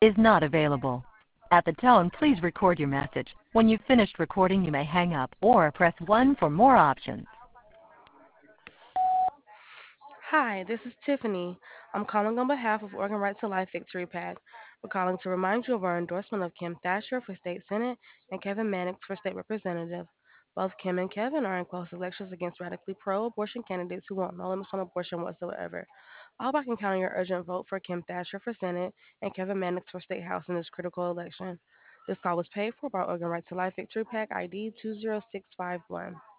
is not available. At the tone, please record your message. When you've finished recording, you may hang up or press 1 for more options. Hi, this is Tiffany. I'm calling on behalf of Organ Right to Life Victory PAC. We're calling to remind you of our endorsement of Kim Thatcher for State Senate and Kevin Mannix for State Representative. Both Kim and Kevin are in close elections against radically pro abortion candidates who want no limits on abortion whatsoever. I hope I can count on your urgent vote for Kim Thatcher for Senate and Kevin Mannix for State House in this critical election. This call was paid for by Organ Right to Life Victory PAC ID 20651.